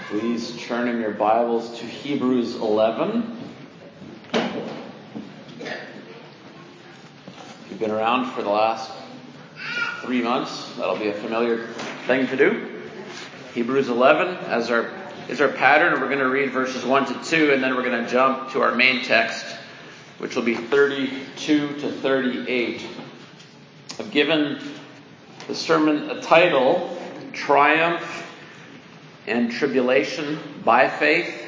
Please turn in your Bibles to Hebrews 11. If you've been around for the last 3 months, that'll be a familiar thing to do. Hebrews 11 is our pattern. We're going to read verses 1 to 2, and then we're going to jump to our main text, which will be 32 to 38. I've given the sermon a title, Triumph and Tribulation by Faith.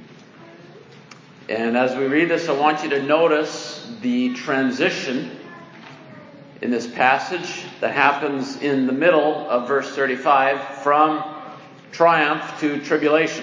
And as we read this, I want you to notice the transition in this passage that happens in the middle of verse 35 from triumph to tribulation.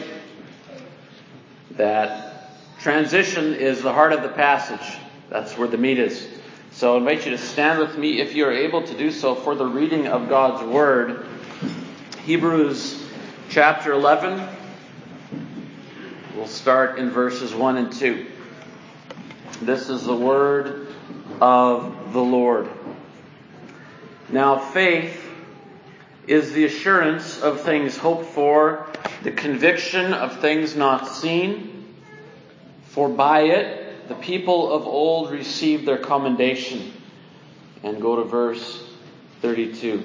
That transition is the heart of the passage. That's where the meat is. So I invite you to stand with me, if you are able to do so, for the reading of God's Word. Hebrews chapter 11. We'll start in verses 1 and 2. This is the word of the Lord. Now faith is the assurance of things hoped for, the conviction of things not seen. For by it the people of old received their commendation. And go to verse 32.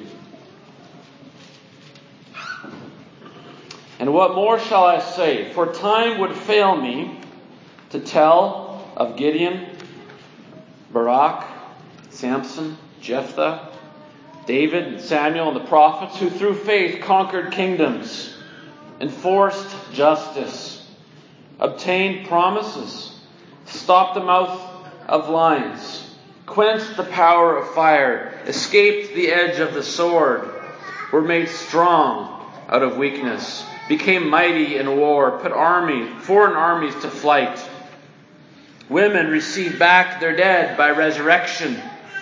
And what more shall I say? For time would fail me to tell of Gideon, Barak, Samson, Jephthah, David, and Samuel, and the prophets, who through faith conquered kingdoms, enforced justice, obtained promises, stopped the mouth of lions, quenched the power of fire, escaped the edge of the sword, were made strong out of weakness, became mighty in war, put foreign armies to flight. Women received back their dead by resurrection.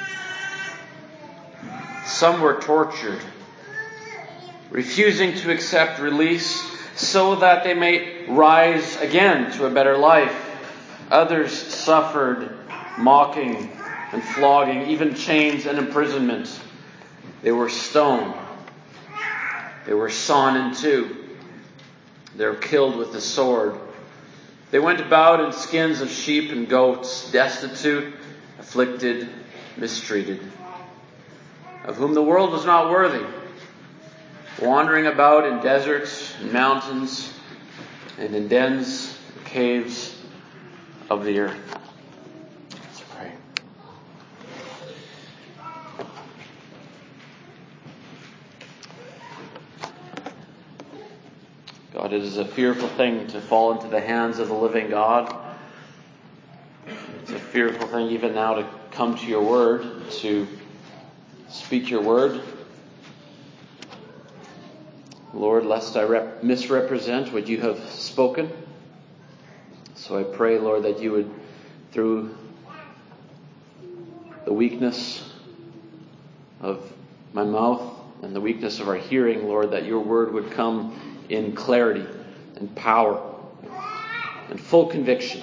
Some were tortured, refusing to accept release so that they may rise again to a better life. Others suffered mocking and flogging, even chains and imprisonment. They were stoned. They were sawn in two. They were killed with the sword. They went about in skins of sheep and goats, destitute, afflicted, mistreated, of whom the world was not worthy, wandering about in deserts and mountains and in dens and caves of the earth. Let's pray. God, it is a fearful thing to fall into the hands of the living God. It's a fearful thing even now to come to your word, to speak your word. Lord, lest I misrepresent what you have spoken. So I pray, Lord, that you would, through the weakness of my mouth and the weakness of our hearing, Lord, that your word would come in clarity and power and full conviction.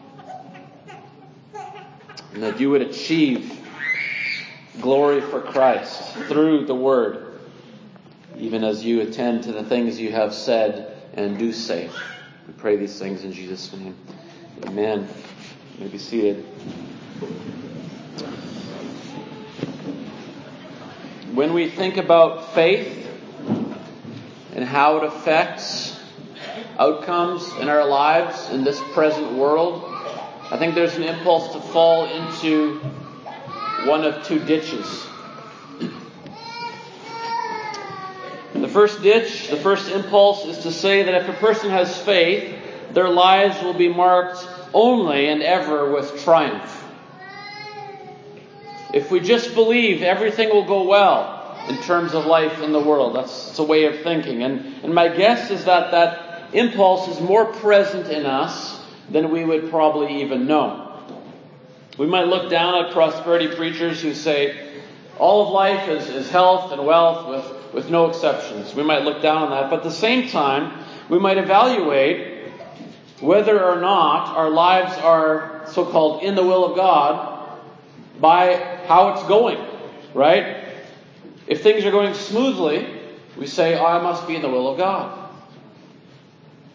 And that you would achieve glory for Christ through the word, even as you attend to the things you have said and do say. We pray these things in Jesus' name. Amen. You may be seated. When we think about faith and how it affects outcomes in our lives in this present world, I think there's an impulse to fall into one of two ditches. The first ditch, the first impulse, is to say that if a person has faith, their lives will be marked only and ever with triumph. If we just believe, everything will go well in terms of life in the world. That's a way of thinking. And my guess is that impulse is more present in us than we would probably even know. We might look down at prosperity preachers who say all of life is health and wealth with no exceptions. We might look down on that. But at the same time, we might evaluate whether or not our lives are so-called in the will of God by how it's going, right? If things are going smoothly, we say, I must be in the will of God.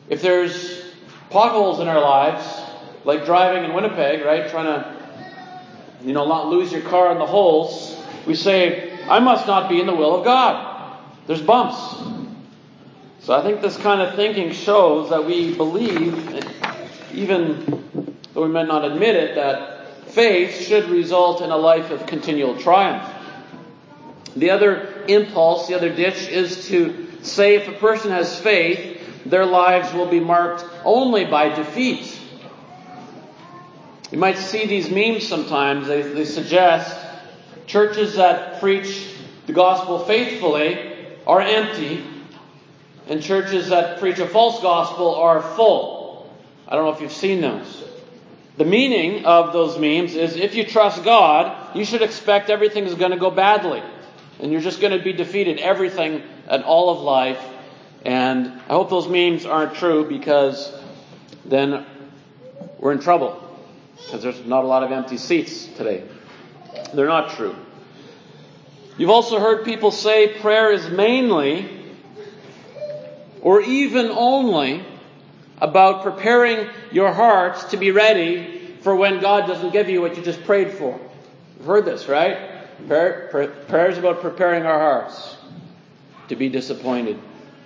If there's potholes in our lives, like driving in Winnipeg, right, trying to, not lose your car in the holes, we say, I must not be in the will of God. There's bumps. So I think this kind of thinking shows that we believe, even though we might not admit it, that faith should result in a life of continual triumph. The other impulse, the other ditch, is to say if a person has faith, their lives will be marked only by defeat. You might see these memes sometimes. They suggest churches that preach the gospel faithfully are empty, and churches that preach a false gospel are full. I don't know if you've seen those. The meaning of those memes is if you trust God, you should expect everything is going to go badly. And you're just going to be defeated everything and all of life. And I hope those memes aren't true, because then we're in trouble. Because there's not a lot of empty seats today. They're not true. You've also heard people say prayer is mainly, or even only, about preparing your hearts to be ready for when God doesn't give you what you just prayed for. You've heard this, right? Prayer is about preparing our hearts to be disappointed.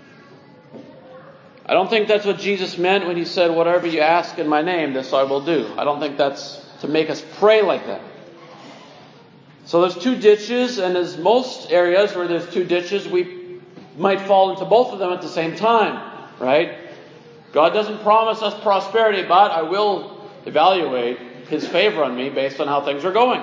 I don't think that's what Jesus meant when he said, whatever you ask in my name, this I will do. I don't think that's to make us pray like that. So there's two ditches, and as most areas where there's two ditches, we might fall into both of them at the same time, right? God doesn't promise us prosperity, but I will evaluate his favor on me based on how things are going.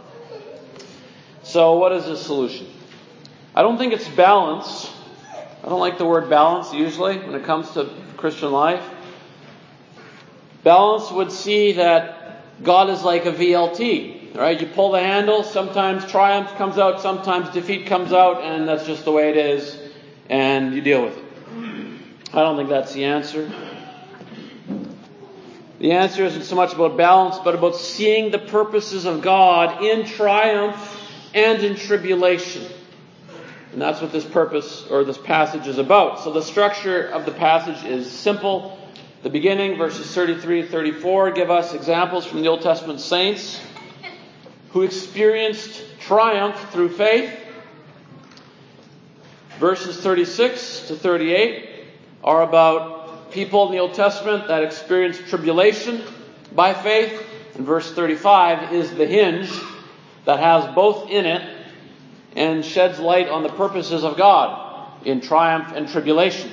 So what is the solution? I don't think it's balance. I don't like the word balance usually when it comes to Christian life. Balance would see that God is like a VLT, right? You pull the handle, sometimes triumph comes out, sometimes defeat comes out, and that's just the way it is, and you deal with it. I don't think that's the answer. The answer isn't so much about balance, but about seeing the purposes of God in triumph and in tribulation. And that's what this purpose or this passage is about. So the structure of the passage is simple. The beginning, verses 33 to 34, give us examples from the Old Testament saints who experienced triumph through faith. Verses 36 to 38 are about people in the Old Testament that experienced tribulation by faith. And verse 35 is the hinge that has both in it and sheds light on the purposes of God in triumph and tribulation.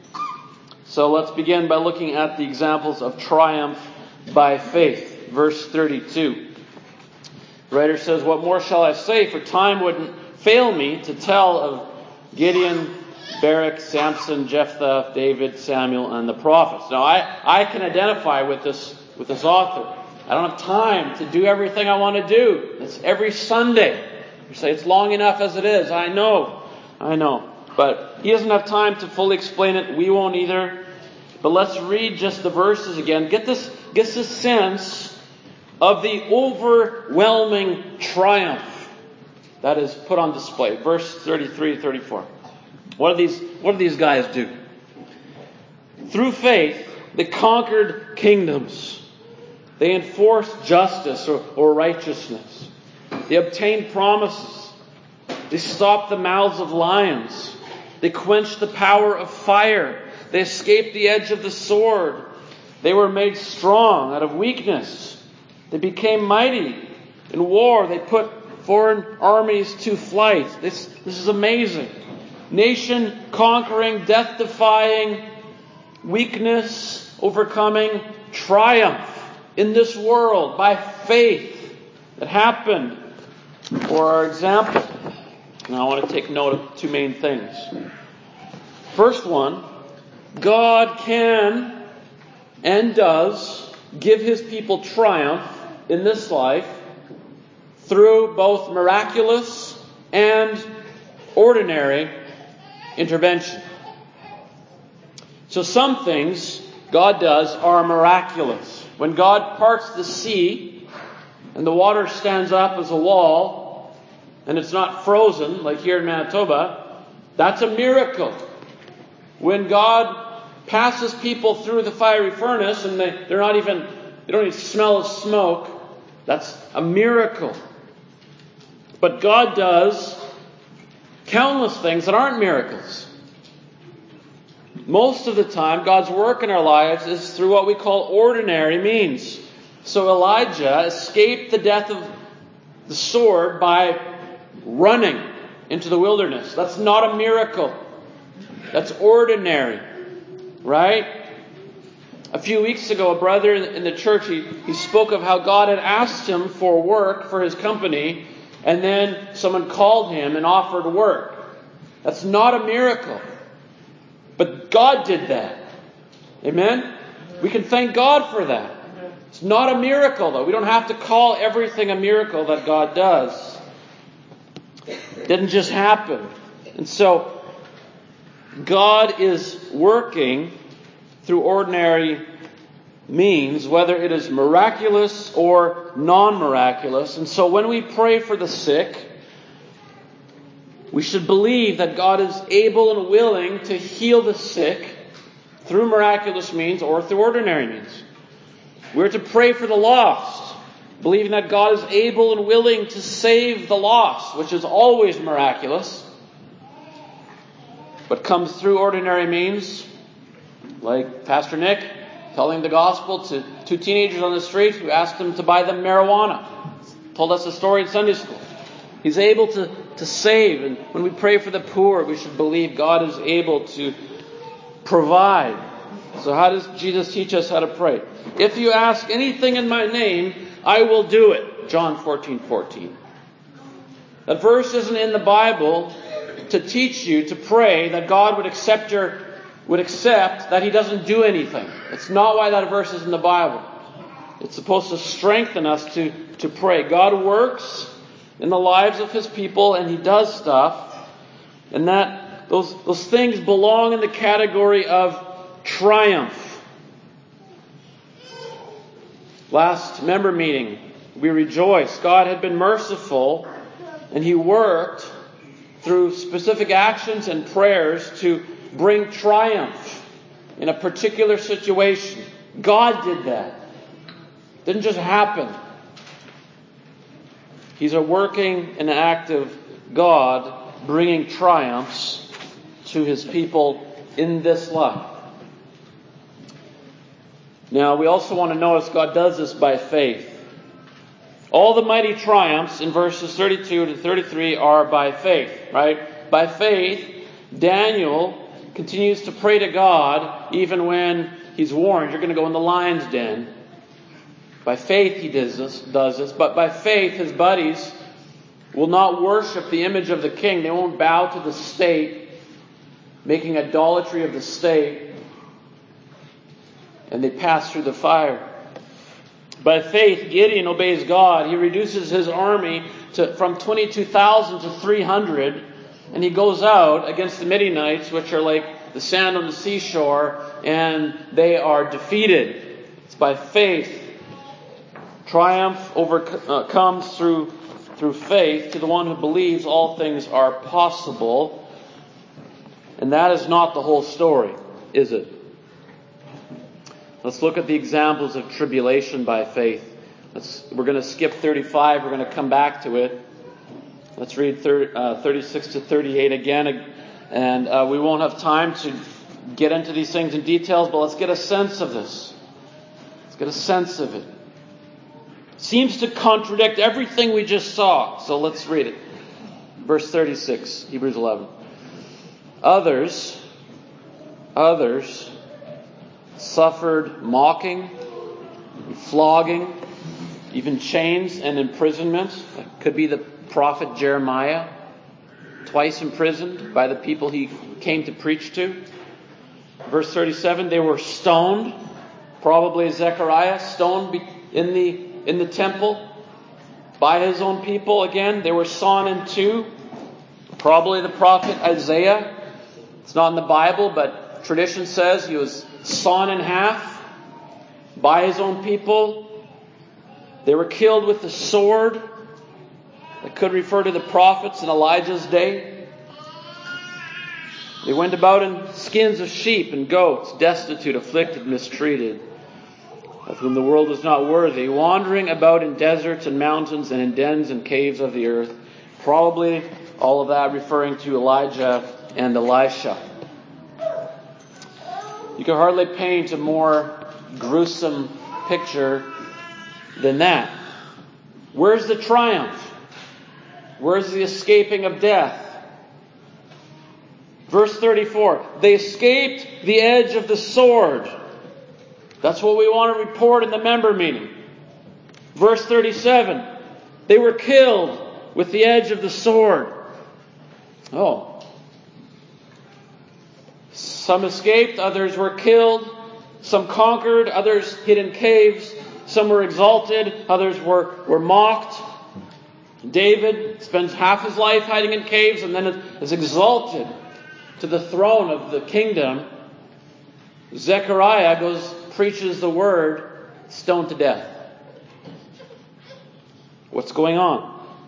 So let's begin by looking at the examples of triumph by faith. Verse 32. The writer says, what more shall I say? For time wouldn't fail me to tell of Gideon, Barak, Samson, Jephthah, David, Samuel, and the prophets. Now I can identify with this author. I don't have time to do everything I want to do. It's every Sunday. You say it's long enough as it is. I know. But he doesn't have time to fully explain it. We won't either. But let's read just the verses again. Get this sense of the overwhelming triumph that is put on display. Verse 33 to 34. What do these guys do? Through faith, they conquered kingdoms. They enforced justice or righteousness. They obtained promises. They stopped the mouths of lions. They quenched the power of fire. They escaped the edge of the sword. They were made strong out of weakness. They became mighty in war. They put foreign armies to flight. This is amazing. Nation conquering, death defying, weakness overcoming, triumph in this world by faith that happened. For our example, now I want to take note of two main things. First one, God can and does give his people triumph in this life through both miraculous and ordinary intervention. So some things God does are miraculous. When God parts the sea and the water stands up as a wall and it's not frozen like here in Manitoba, that's a miracle. When God passes people through the fiery furnace and they don't even smell of smoke, that's a miracle. But God does countless things that aren't miracles. Most of the time, God's work in our lives is through what we call ordinary means. So Elijah escaped the death of the sword by running into the wilderness. That's not a miracle. That's ordinary. Right? A few weeks ago, a brother in the church, he spoke of how God had asked him for work for his company, and then someone called him and offered work. That's not a miracle. But God did that. Amen? We can thank God for that. It's not a miracle, though. We don't have to call everything a miracle that God does. It didn't just happen. And so, God is working through ordinary means, whether it is miraculous or non-miraculous. And so when we pray for the sick, we should believe that God is able and willing to heal the sick through miraculous means or through ordinary means. We're to pray for the lost, believing that God is able and willing to save the lost, which is always miraculous, but comes through ordinary means, like Pastor Nick telling the gospel to two teenagers on the street who asked them to buy them marijuana. Told us a story in Sunday school. He's able to save. And when we pray for the poor, we should believe God is able to provide. So how does Jesus teach us how to pray? If you ask anything in my name, I will do it. John 14:14. That verse isn't in the Bible to teach you to pray that God would accept that He doesn't do anything. It's not why that verse is in the Bible. It's supposed to strengthen us to pray. God works in the lives of His people, and He does stuff, and that those things belong in the category of triumph. Last member meeting, we rejoiced. God had been merciful, and He worked through specific actions and prayers to bring triumph in a particular situation. God did that. It didn't just happen. He's a working and active God, bringing triumphs to His people in this life. Now, we also want to notice God does this by faith. All the mighty triumphs in verses 32 to 33 are by faith, right? By faith, Daniel continues to pray to God even when he's warned, you're going to go in the lion's den. By faith he does this. But by faith his buddies will not worship the image of the king. They won't bow to the state, making idolatry of the state. And they pass through the fire. By faith, Gideon obeys God. He reduces his army from 22,000 to 300. And he goes out against the Midianites, which are like the sand on the seashore, and they are defeated. It's by faith. Triumph comes through faith. To the one who believes, all things are possible. And that is not the whole story, is it? Let's look at the examples of tribulation by faith. We're going to skip 35. We're going to come back to it. Let's read 36 to 38 again. And we won't have time to get into these things in details, but let's get a sense of this. Let's get a sense of it. It seems to contradict everything we just saw. So let's read it. Verse 36, Hebrews 11. Others suffered mocking, flogging, even chains and imprisonment. That could be the prophet Jeremiah, twice imprisoned by the people he came to preach to. Verse 37, they were stoned, probably Zechariah, stoned in the temple by his own people again. They were sawn in two, probably the prophet Isaiah. It's not in the Bible, but tradition says he was sawn in half by his own people. They were killed with the sword. That could refer to the prophets in Elijah's day. They went about in skins of sheep and goats, destitute, afflicted, mistreated, of whom the world was not worthy, wandering about in deserts and mountains and in dens and caves of the earth. Probably all of that referring to Elijah and Elisha. You can hardly paint a more gruesome picture than that. Where's the triumph? Where's the escaping of death? Verse 34, they escaped the edge of the sword. That's what we want to report in the member meeting. Verse 37, they were killed with the edge of the sword. Oh. Some escaped, others were killed. Some conquered, others hid in caves. Some were exalted, others were mocked. David spends half his life hiding in caves and then is exalted to the throne of the kingdom. Zechariah preaches the word, stoned to death. What's going on?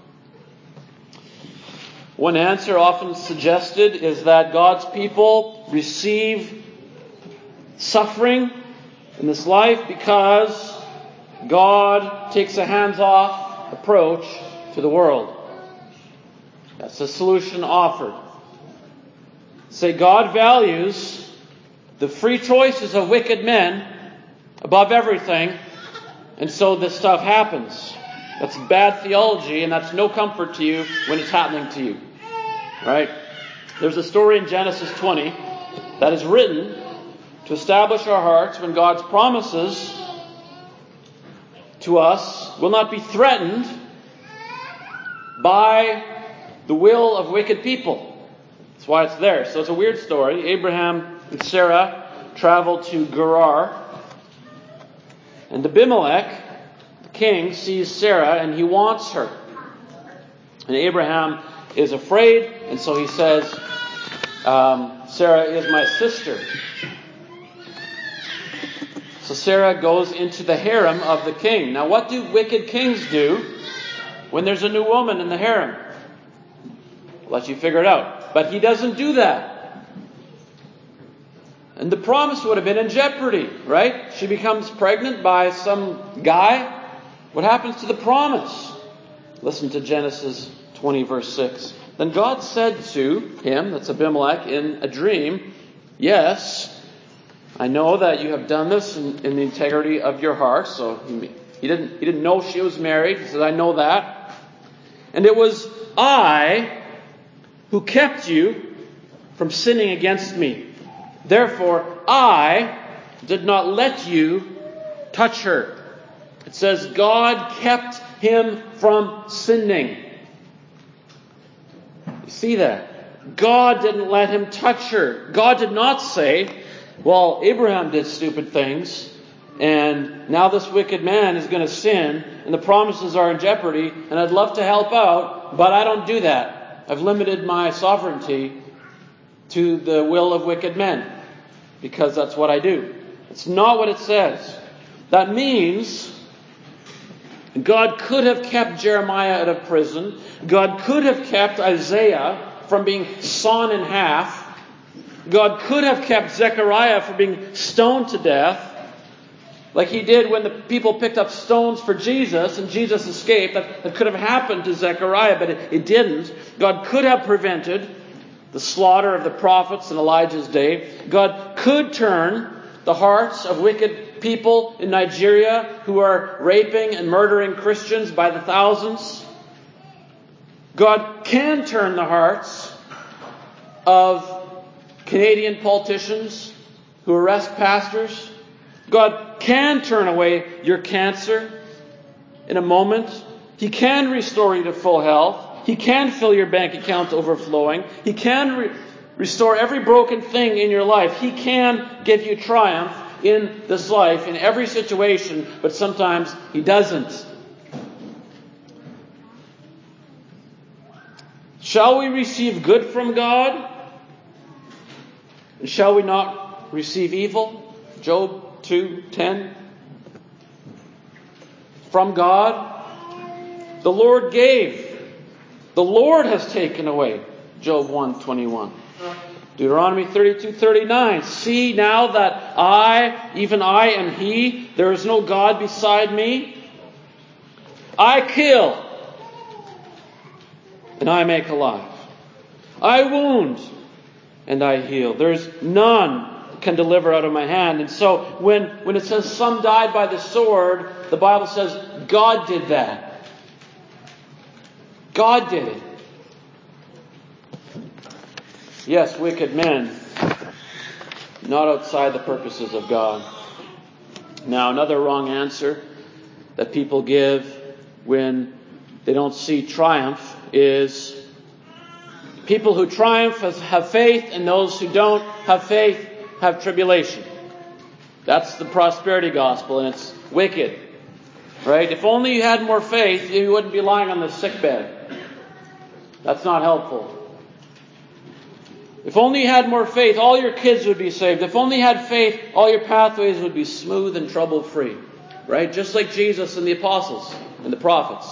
One answer often suggested is that God's people receive suffering in this life because God takes a hands-off approach to the world. That's the solution offered. Say God values the free choices of wicked men above everything, and so this stuff happens. That's bad theology, and that's no comfort to you when it's happening to you. Right? There's a story in Genesis 20 that is written to establish our hearts when God's promises to us will not be threatened by the will of wicked people. That's why it's there. So it's a weird story. Abraham and Sarah traveled to Gerar, and Abimelech, the king, sees Sarah and he wants her. And Abraham is afraid, and so he says, Sarah is my sister. So Sarah goes into the harem of the king. Now what do wicked kings do when there's a new woman in the harem? I'll let you figure it out. But he doesn't do that. And the promise would have been in jeopardy, right? She becomes pregnant by some guy. What happens to the promise? Listen to Genesis 20 verse 6. Then God said to him, that's Abimelech, in a dream, yes, I know that you have done this in the integrity of your heart. So he didn't know she was married. He said, I know that. And it was I who kept you from sinning against me. Therefore, I did not let you touch her. It says God kept him from sinning. You see that? God didn't let him touch her. God did not say, well, Abraham did stupid things, and now this wicked man is going to sin, and the promises are in jeopardy, and I'd love to help out, but I don't do that. I've limited my sovereignty to the will of wicked men, because that's what I do. It's not what it says. That means God could have kept Jeremiah out of prison. God could have kept Isaiah from being sawn in half. God could have kept Zechariah from being stoned to death, like he did when the people picked up stones for Jesus and Jesus escaped. That could have happened to Zechariah, but it didn't. God could have prevented the slaughter of the prophets in Elijah's day. God could turn the hearts of wicked people in Nigeria who are raping and murdering Christians by the thousands. God can turn the hearts of Canadian politicians who arrest pastors. God can turn away your cancer in a moment. He can restore you to full health. He can fill your bank account overflowing. He can restore every broken thing in your life. He can give you triumph in this life, in every situation, but sometimes He doesn't. Shall we receive good from God? And shall we not receive evil? Job 2:10. From God, the Lord gave. The Lord has taken away. Job 1:21. Deuteronomy 32:39. See now that I, even I am He, there is no God beside me. I kill, and I make alive. I wound, and I heal. There's none can deliver out of my hand. And so when it says some died by the sword, the Bible says God did that. God did it. Yes, wicked men, not outside the purposes of God. Now, another wrong answer that people give when they don't see triumph is people who triumph have faith, and those who don't have faith have tribulation. That's the prosperity gospel, and it's wicked. Right? If only you had more faith, you wouldn't be lying on the sick bed. That's not helpful. If only you had more faith, all your kids would be saved. If only you had faith, all your pathways would be smooth and trouble-free. Right? Just like Jesus and the apostles and the prophets.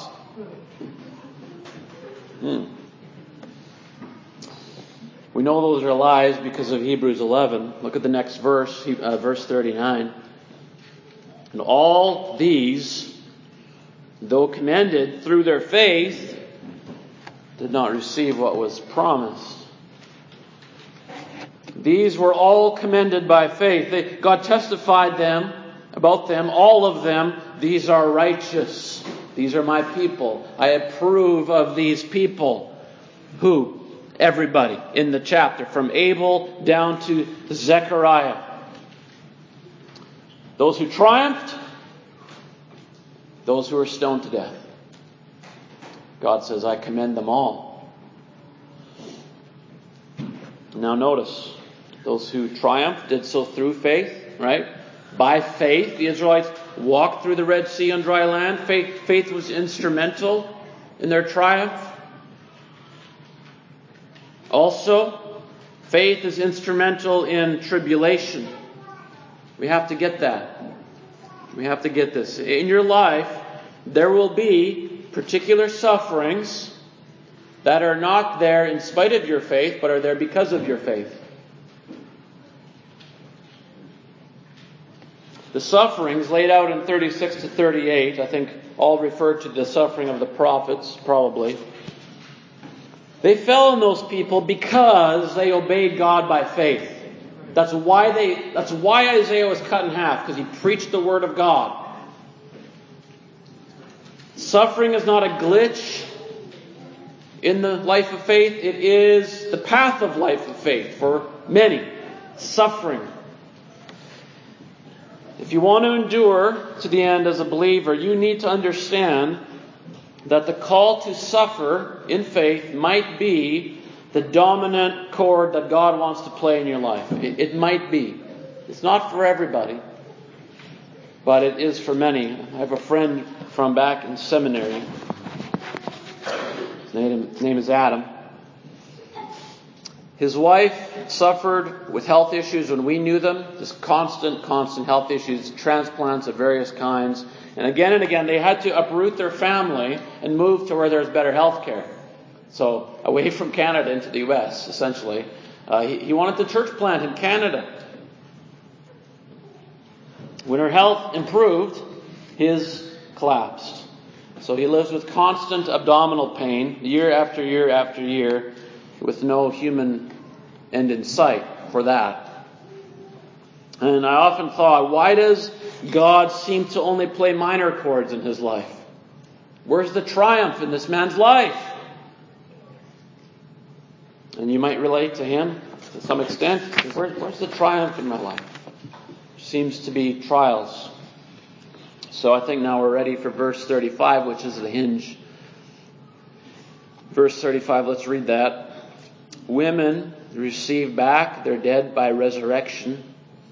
We know those are lies because of Hebrews 11. Look at the next verse, verse 39. And all these, though commended through their faith, did not receive what was promised. These were all commended by faith. God testified about them, all of them. These are righteous. These are my people. I approve of these people. Who? Everybody in the chapter, from Abel down to Zechariah. Those who triumphed, those who were stoned to death. God says, I commend them all. Now notice, those who triumphed did so through faith, right? By faith, the Israelites walked through the Red Sea on dry land. Faith was instrumental in their triumph. Also, faith is instrumental in tribulation. We have to get that. We have to get this. In your life, there will be particular sufferings that are not there in spite of your faith, but are there because of your faith. The sufferings laid out in 36 to 38, I think all refer to the suffering of the prophets, probably. They fell on those people because they obeyed God by faith. That's why Isaiah was cut in half, because he preached the word of God. Suffering is not a glitch in the life of faith. It is the path of life of faith for many. Suffering. If you want to endure to the end as a believer, you need to understand that the call to suffer in faith might be the dominant chord that God wants to play in your life. It might be. It's not for everybody, but it is for many. I have a friend from back in seminary. His name is Adam. His wife suffered with health issues when we knew them. Just constant health issues, transplants of various kinds. And again, they had to uproot their family and move to where there's better health care. So, away from Canada into the U.S., essentially. He wanted the church plant in Canada. When her health improved, his collapsed. So he lives with constant abdominal pain, year after year after year, with no human end in sight for that. And I often thought, why does God seem to only play minor chords in his life? Where's the triumph in this man's life? And you might relate to him to some extent. Where's the triumph in my life? Seems to be trials. So I think now we're ready for verse 35, which is the hinge. Verse 35, let's read that. Women receive back their dead by resurrection.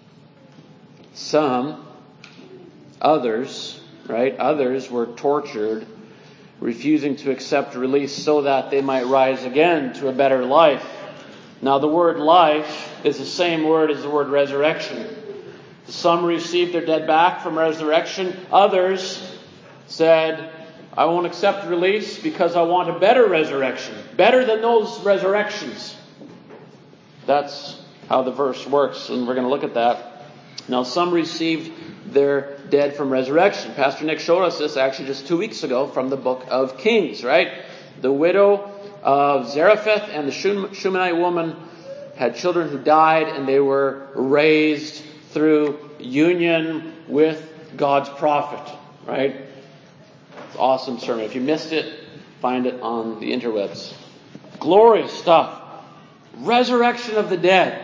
Others were tortured, refusing to accept release so that they might rise again to a better life. Now the word life is the same word as the word resurrection. Some received their dead back from resurrection. Others said, I won't accept release because I want a better resurrection. Better than those resurrections. That's how the verse works, and we're going to look at that. Now, some received their dead from resurrection. Pastor Nick showed us this actually just 2 weeks ago from the book of Kings, right? The widow of Zarephath and the Shunammite woman had children who died, and they were raised through union with God's prophet, right? It's an awesome sermon. If you missed it, find it on the interwebs. Glorious stuff. Resurrection of the dead.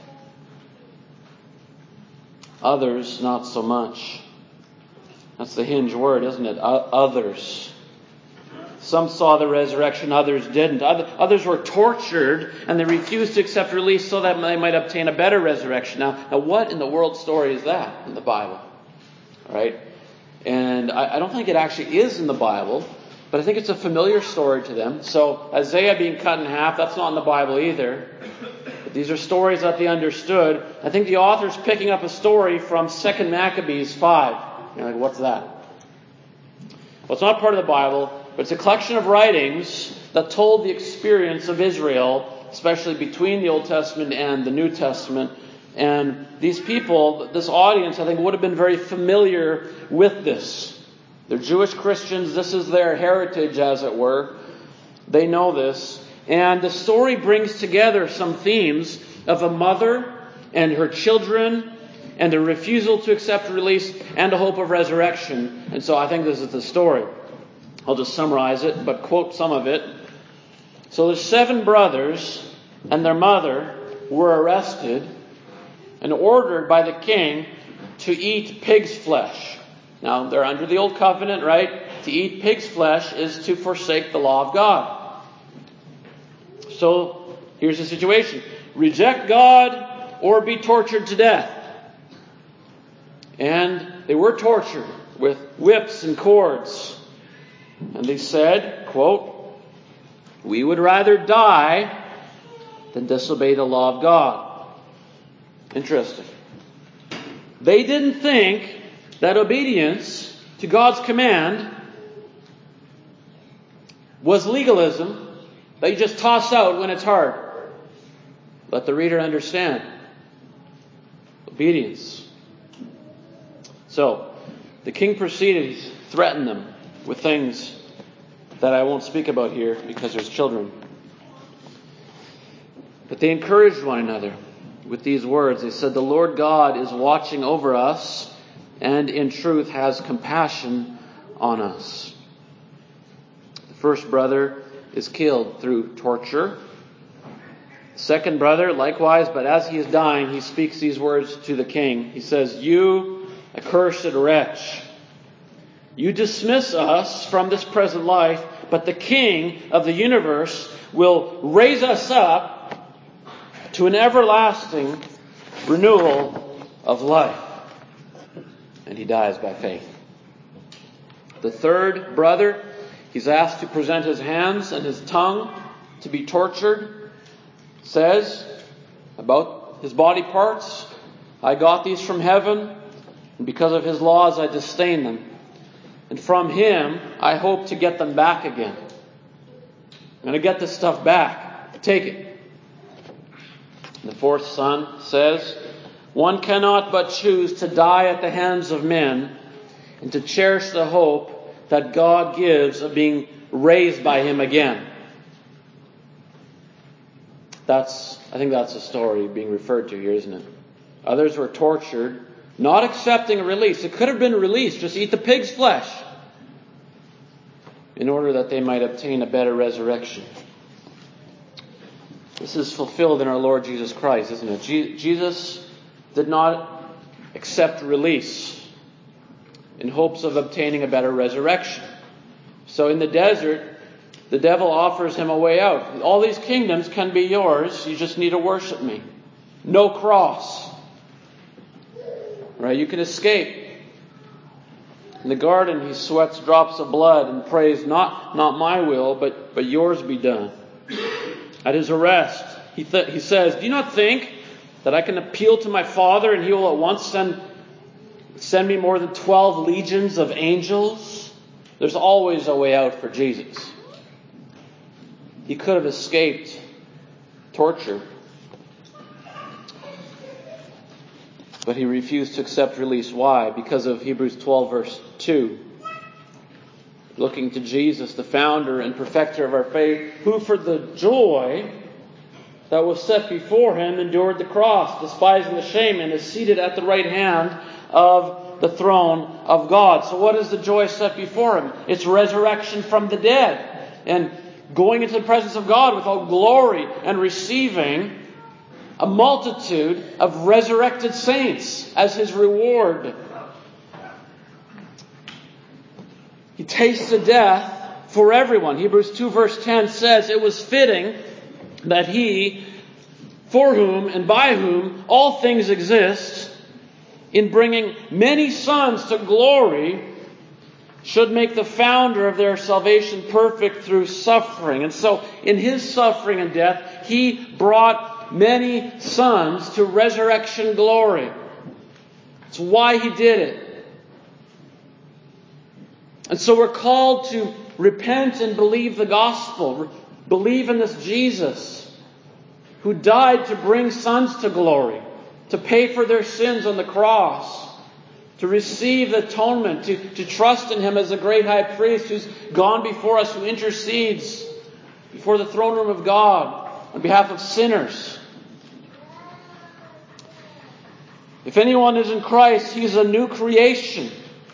Others, not so much. That's the hinge word, isn't it? Others. Some saw the resurrection, others didn't. Others were tortured, and they refused to accept release so that they might obtain a better resurrection. Now what in the world story is that in the Bible? Right? And I don't think it actually is in the Bible, but I think it's a familiar story to them. So Isaiah being cut in half, that's not in the Bible either. But these are stories that they understood. I think the author's picking up a story from 2 Maccabees 5. You're like, what's that? Well, it's not part of the Bible, but it's a collection of writings that told the experience of Israel, especially between the Old Testament and the New Testament. And these people, this audience, I think would have been very familiar with this. They're Jewish Christians. This is their heritage, as it were. They know this. And the story brings together some themes of a mother and her children and a refusal to accept release and a hope of resurrection. And so I think this is the story. I'll just summarize it, but quote some of it. So the 7 brothers and their mother were arrested and ordered by the king to eat pig's flesh. Now, they're under the old covenant, right? To eat pig's flesh is to forsake the law of God. So, here's the situation. Reject God or be tortured to death. And they were tortured with whips and cords. And they said, quote, "We would rather die than disobey the law of God." Interesting. They didn't think that obedience to God's command was legalism that you just toss out when it's hard. Let the reader understand. Obedience. So, the king proceeded to threaten them with things that I won't speak about here because there's children. But they encouraged one another with these words. They said, "The Lord God is watching over us and in truth has compassion on us." The first brother is killed through torture. The second brother, likewise, but as he is dying, he speaks these words to the king. He says, "You accursed wretch, you dismiss us from this present life, but the King of the universe will raise us up to an everlasting renewal of life." And he dies by faith. The third brother, he's asked to present his hands and his tongue to be tortured. Says about his body parts, "I got these from heaven, and because of his laws I disdain them. And from him I hope to get them back again." I'm going to get this stuff back. Take it. The fourth son says, "One cannot but choose to die at the hands of men and to cherish the hope that God gives of being raised by him again." I think that's the story being referred to here, isn't it? Others were tortured, not accepting a release. It could have been released. Just eat the pig's flesh in order that they might obtain a better resurrection. This is fulfilled in our Lord Jesus Christ, isn't it? Jesus did not accept release in hopes of obtaining a better resurrection. So in the desert, the devil offers him a way out. All these kingdoms can be yours. You just need to worship me. No cross. Right? You can escape. In the garden, he sweats drops of blood and prays, not my will, but yours be done. At his arrest, he says, "Do you not think that I can appeal to my Father and he will at once send me more than 12 legions of angels?" There's always a way out for Jesus. He could have escaped torture. But he refused to accept release. Why? Because of Hebrews 12, verse 2. Looking to Jesus, the founder and perfecter of our faith, who for the joy that was set before him endured the cross, despising the shame, and is seated at the right hand of the throne of God. So what is the joy set before him? It's resurrection from the dead. And going into the presence of God with all glory and receiving a multitude of resurrected saints as his reward. He tasted death for everyone. Hebrews 2 verse 10 says, it was fitting that he, for whom and by whom all things exist, in bringing many sons to glory, should make the founder of their salvation perfect through suffering. And so, in his suffering and death, he brought many sons to resurrection glory. It's why he did it. And so we're called to repent and believe the gospel. Believe in this Jesus who died to bring sons to glory, to pay for their sins on the cross, to receive the atonement, to trust in him as a great high priest who's gone before us, who intercedes before the throne room of God on behalf of sinners. If anyone is in Christ, he's a new creation.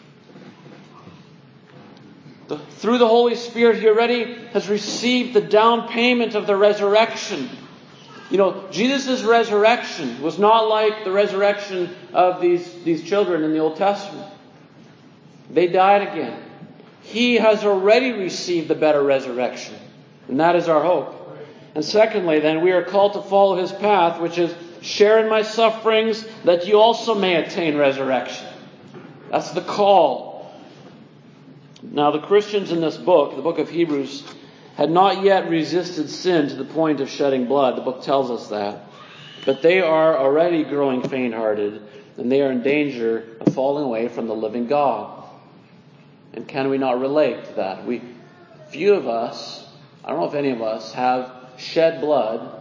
Through the Holy Spirit, he already has received the down payment of the resurrection. You know, Jesus' resurrection was not like the resurrection of these children in the Old Testament. They died again. He has already received the better resurrection. And that is our hope. And secondly, then, we are called to follow his path, which is share in my sufferings that you also may attain resurrection. That's the call. Now, the Christians in this book, the book of Hebrews, had not yet resisted sin to the point of shedding blood. The book tells us that. But they are already growing faint-hearted, and they are in danger of falling away from the living God. And can we not relate to that? Few of us, I don't know if any of us, have shed blood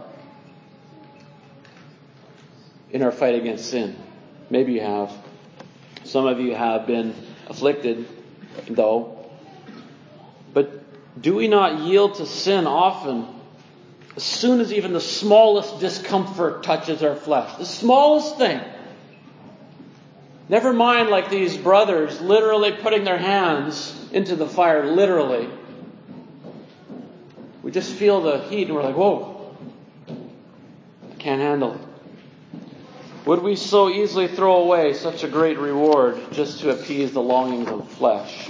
in our fight against sin. Maybe you have. Some of you have been afflicted, though. But do we not yield to sin often as soon as even the smallest discomfort touches our flesh? The smallest thing. Never mind like these brothers literally putting their hands into the fire, literally. We just feel the heat and we're like, whoa, I can't handle it. Would we so easily throw away such a great reward just to appease the longings of the flesh?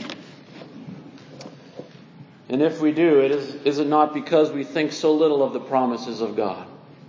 And if we do, is it not because we think so little of the promises of God?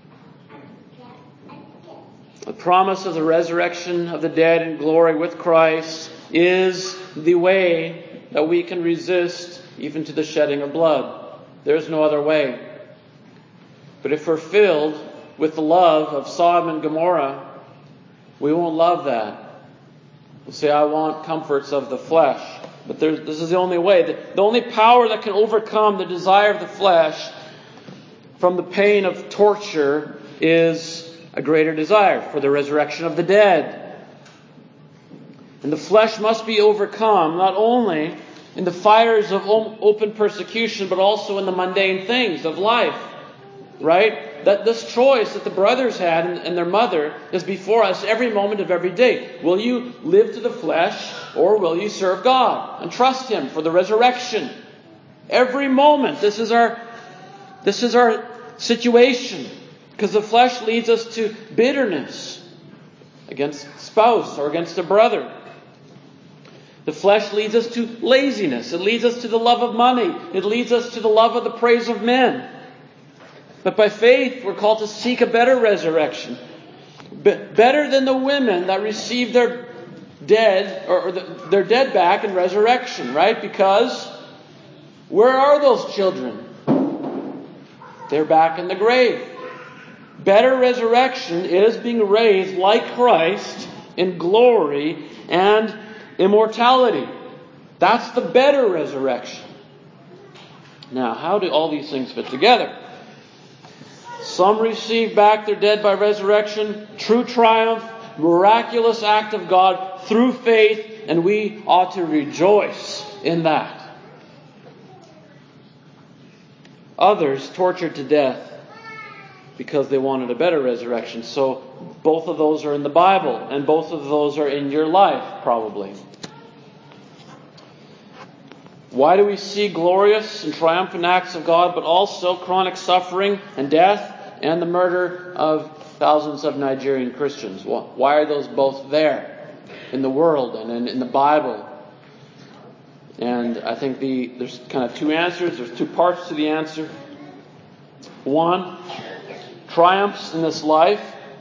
The promise of the resurrection of the dead in glory with Christ is the way that we can resist even to the shedding of blood. There's no other way. But if we're filled with the love of Sodom and Gomorrah, we won't love that. We'll say, I want comforts of the flesh. But this is the only way. The only power that can overcome the desire of the flesh from the pain of torture is a greater desire for the resurrection of the dead. And the flesh must be overcome not only in the fires of open persecution, but also in the mundane things of life. Right? That this choice that the brothers had and their mother is before us every moment of every day. Will you live to the flesh, or will you serve God and trust him for the resurrection? Every moment. This is our situation. Because the flesh leads us to bitterness against a spouse or against a brother. The flesh leads us to laziness. It leads us to the love of money. It leads us to the love of the praise of men. But by faith, we're called to seek a better resurrection. Better than the women that received their dead, or their dead back in resurrection, right? Because where are those children? They're back in the grave. Better resurrection is being raised like Christ in glory and immortality. That's the better resurrection. Now, how do all these things fit together? Some receive back their dead by resurrection, true triumph, miraculous act of God through faith, and we ought to rejoice in that. Others tortured to death because they wanted a better resurrection. So both of those are in the Bible, and both of those are in your life, probably. Why do we see glorious and triumphant acts of God, but also chronic suffering and death and the murder of thousands of Nigerian Christians? Why are those both there in the world and in the Bible? And I think there's kind of two answers. There's two parts to the answer. One, triumphs in this life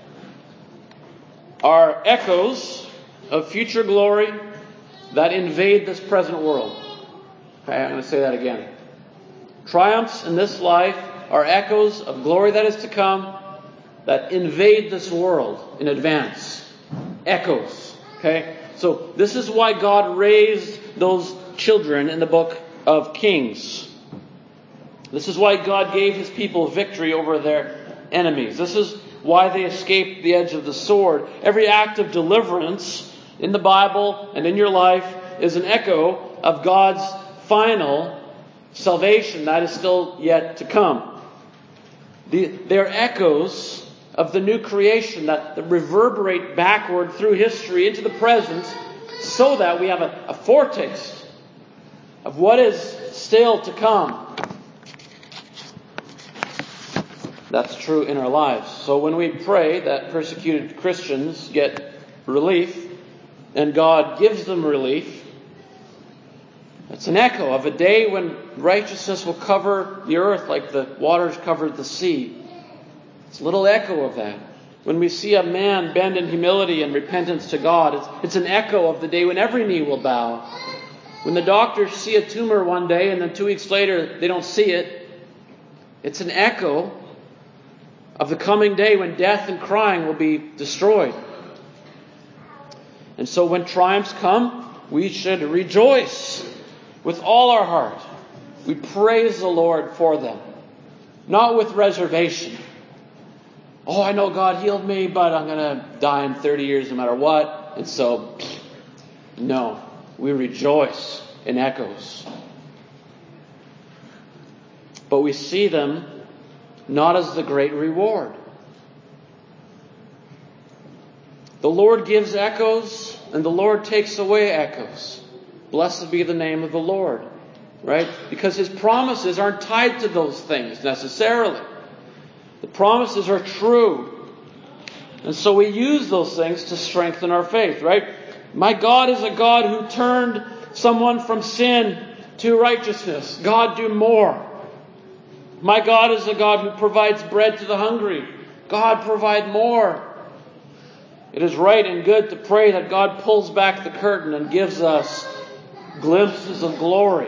are echoes of future glory that invade this present world. Okay, I'm going to say that again. Triumphs in this life are echoes of glory that is to come that invade this world in advance. Echoes. Okay? So this is why God raised those children in the book of Kings. This is why God gave His people victory over their enemies. This is why they escaped the edge of the sword. Every act of deliverance in the Bible and in your life is an echo of God's final salvation that is still yet to come. They're echoes of the new creation that reverberate backward through history into the present, so that we have a foretaste of what is still to come. That's true in our lives. So when we pray that persecuted Christians get relief, and God gives them relief, it's an echo of a day when righteousness will cover the earth like the waters covered the sea. It's a little echo of that. When we see a man bend in humility and repentance to God, it's an echo of the day when every knee will bow. When the doctors see a tumor one day and then 2 weeks later they don't see it, it's an echo of the coming day when death and crying will be destroyed. And so when triumphs come, we should rejoice with all our heart. We praise the Lord for them, not with reservation. Oh, I know God healed me, but I'm going to die in 30 years no matter what. And so, no, we rejoice in echoes. But we see them not as the great reward. The Lord gives echoes, and the Lord takes away echoes. Blessed be the name of the Lord. Right? Because His promises aren't tied to those things necessarily. The promises are true. And so we use those things to strengthen our faith, right? My God is a God who turned someone from sin to righteousness. God, do more. My God is a God who provides bread to the hungry. God, provide more. It is right and good to pray that God pulls back the curtain and gives us glimpses of glory.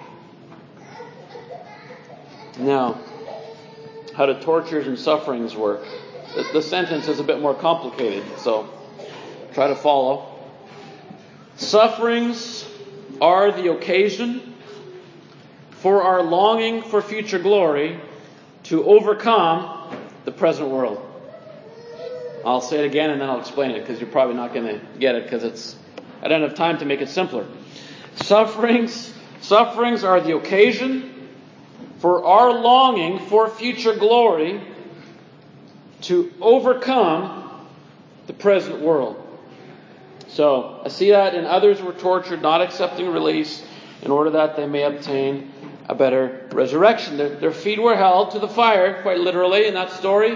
Now, how do tortures and sufferings work? The sentence is a bit more complicated, so try to follow. Sufferings are the occasion for our longing for future glory to overcome the present world. I'll say it again and then I'll explain it, because you're probably not going to get it, because I don't have time to make it simpler. Sufferings are the occasion for our longing for future glory to overcome the present world. So, I see that in others were tortured, not accepting release, in order that they may obtain a better resurrection. Their feet were held to the fire, quite literally, in that story.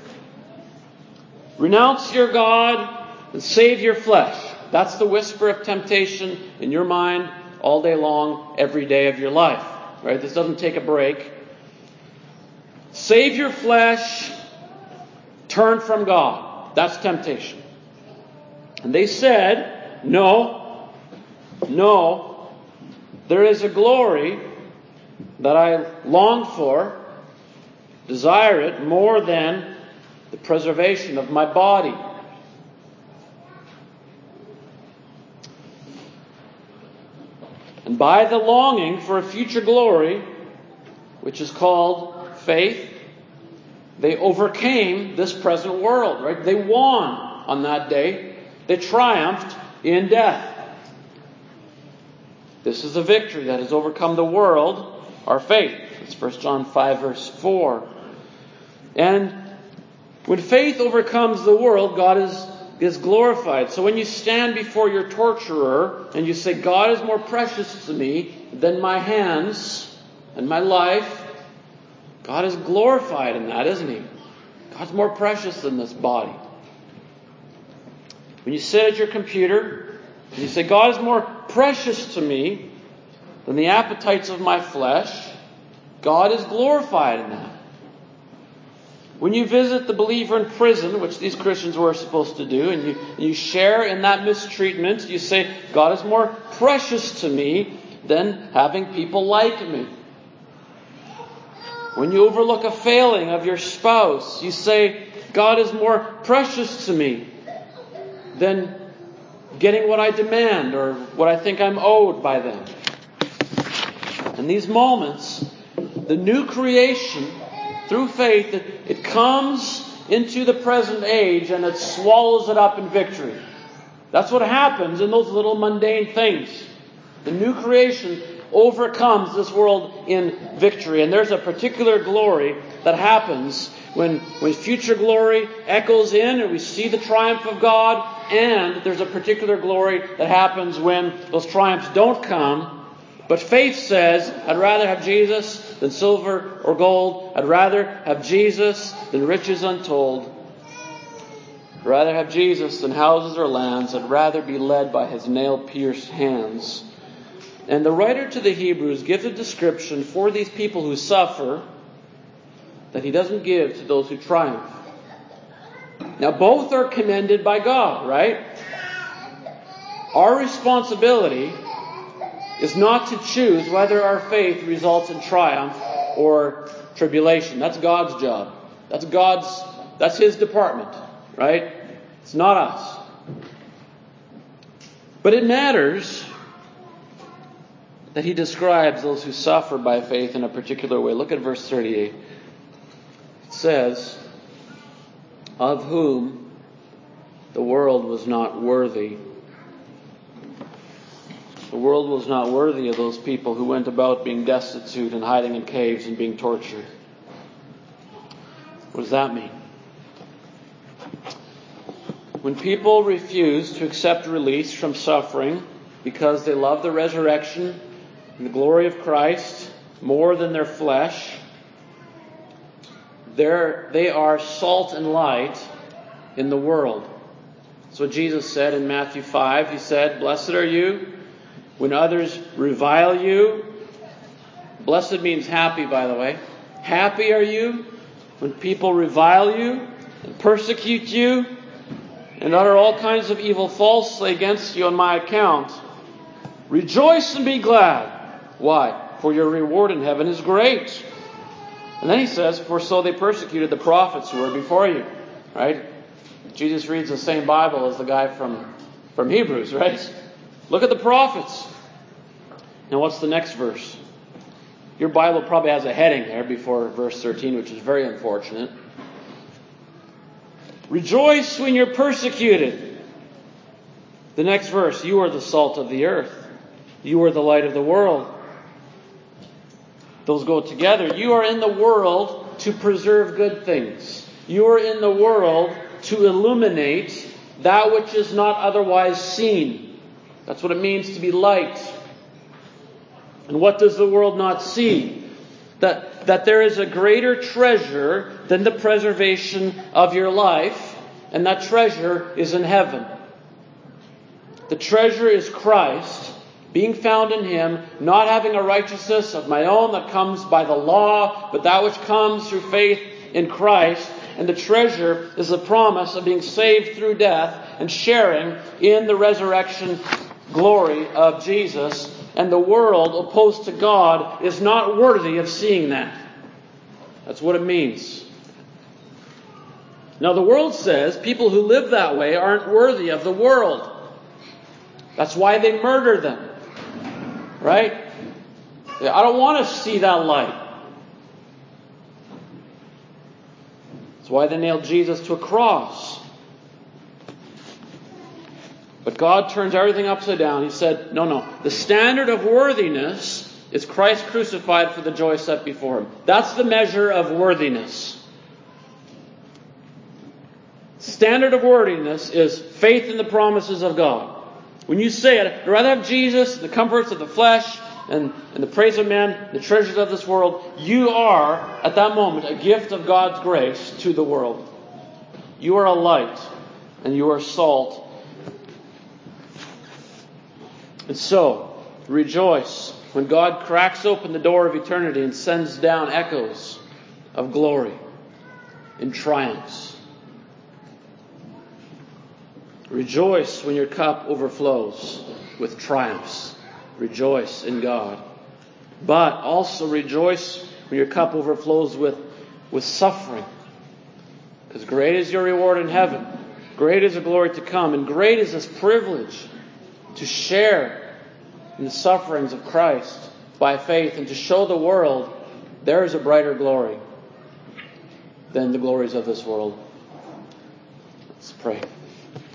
Renounce your God and save your flesh. That's the whisper of temptation in your mind all day long, every day of your life. Right? This doesn't take a break. Save your flesh. Turn from God. That's temptation. And they said, no. There is a glory that I long for, desire it more than the preservation of my body. And by the longing for a future glory, which is called faith, they overcame this present world, right? They won. on that day. They triumphed in death. This is a victory that has overcome the world, our faith. It's 1 John 5 verse 4. And when faith overcomes the world, God is glorified. So when you stand before your torturer and you say, God is more precious to me than my hands and my life, God is glorified in that, isn't He? God's more precious than this body. When you sit at your computer and you say, God is more precious to me than the appetites of my flesh, God is glorified in that. When you visit the believer in prison, which these Christians were supposed to do, and you share in that mistreatment, you say, God is more precious to me than having people like me. When you overlook a failing of your spouse, you say, God is more precious to me than getting what I demand or what I think I'm owed by them. In these moments, the new creation, through faith, it comes into the present age and it swallows it up in victory. That's what happens in those little mundane things. The new creation overcomes this world in victory. And there's a particular glory that happens when future glory echoes in and we see the triumph of God. And there's a particular glory that happens when those triumphs don't come. But faith says, I'd rather have Jesus than silver or gold. I'd rather have Jesus than riches untold. I'd rather have Jesus than houses or lands. I'd rather be led by His nail-pierced hands. And the writer to the Hebrews gives a description for these people who suffer that he doesn't give to those who triumph. Now, both are commended by God, right? Our responsibility is not to choose whether our faith results in triumph or tribulation. That's God's job. That's His department, right? It's not us. But it matters that He describes those who suffer by faith in a particular way. Look at verse 38. It says, of whom the world was not worthy. The world was not worthy of those people who went about being destitute and hiding in caves and being tortured. What does that mean? When people refuse to accept release from suffering because they love the resurrection and the glory of Christ more than their flesh, they are salt and light in the world. That's what Jesus said in Matthew 5. He said, blessed are you when others revile you. Blessed means happy, by the way. Happy are you when people revile you and persecute you and utter all kinds of evil falsely against you on my account. Rejoice and be glad. Why? For your reward in heaven is great. And then he says, for so they persecuted the prophets who were before you. Right? Jesus reads the same Bible as the guy from Hebrews, right? Look at the prophets. Now what's the next verse? Your Bible probably has a heading there before verse 13, which is very unfortunate. Rejoice when you're persecuted. The next verse, you are the salt of the earth. You are the light of the world. Those go together. You are in the world to preserve good things. You are in the world to illuminate that which is not otherwise seen. That's what it means to be light. And what does the world not see? That there is a greater treasure than the preservation of your life, and that treasure is in heaven. The treasure is Christ, being found in Him, not having a righteousness of my own that comes by the law, but that which comes through faith in Christ. And the treasure is the promise of being saved through death and sharing in the resurrection glory of Jesus. And the world opposed to God is not worthy of seeing that. That's what it means. Now the world says people who live that way aren't worthy of the world. That's why they murder them. Right? I don't want to see that light. That's why they nailed Jesus to a cross. But God turns everything upside down. He said, no. The standard of worthiness is Christ crucified for the joy set before Him. That's the measure of worthiness. Standard of worthiness is faith in the promises of God. When you say it, I'd rather have Jesus, the comforts of the flesh, and the praise of men, the treasures of this world, you are, at that moment, a gift of God's grace to the world. You are a light, and you are salt. And so, rejoice when God cracks open the door of eternity and sends down echoes of glory and triumphs. Rejoice when your cup overflows with triumphs. Rejoice in God. But also rejoice when your cup overflows with suffering. Because great is your reward in heaven. Great is the glory to come. And great is this privilege to share in the sufferings of Christ by faith and to show the world there is a brighter glory than the glories of this world. Let's pray.